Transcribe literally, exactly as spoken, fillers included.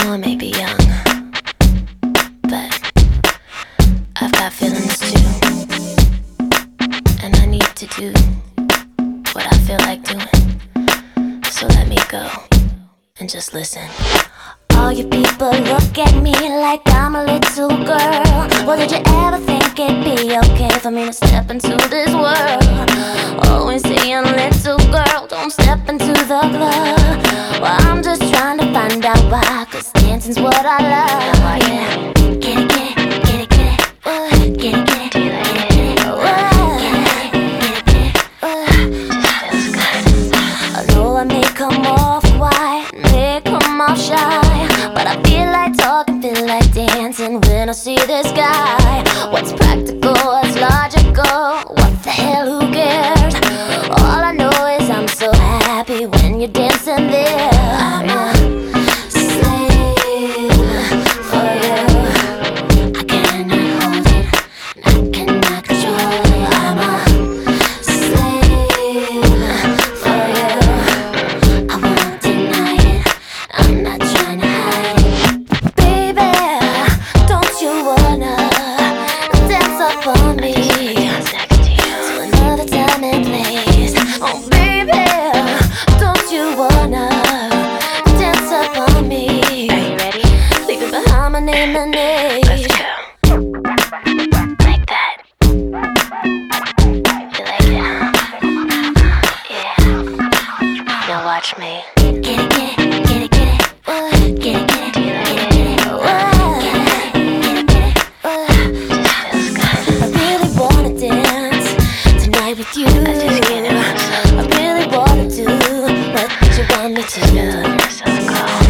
know I may be young, but I've got feelings too, and I need to do what I feel like doing. So let me go and just listen. All you people look at me like I'm a little girl. Well, did you ever think it'd be okay for me to step into this world? Always saying, little girl, don't step into the club. Well, I'm just trying to find out why, cause dancing's what I love. Yeah. Get it, get it, get it, get it. Uh, get it, get it, get it, get it. Uh, get it, get it, uh. Just feels good. I know I may come off quiet, may come off shy, but I feel like talking, feel like dancing when I see this guy. What's practical, what's logical, what the hell, who cares? All I know is I'm so happy when you're dancing there. I'm a slave for you. I cannot hold it, I cannot control it. I'm a slave for you. I won't deny it, I'm not trying to hide it. Baby, don't you wanna dance up on me to another time and place? Oh baby, don't you wanna dance up on me? Are you ready? Leaving behind my name and age. Let's go. Like that. You like it, huh? Yeah. Now watch me. Get it, get it, get it, get it. Uh, get it, get it, get it, get it. Uh, get it, get it, uh. Just feels good. I really wanna dance tonight with you. I just can't help myself. I really wanna do what you want me to do. So cold.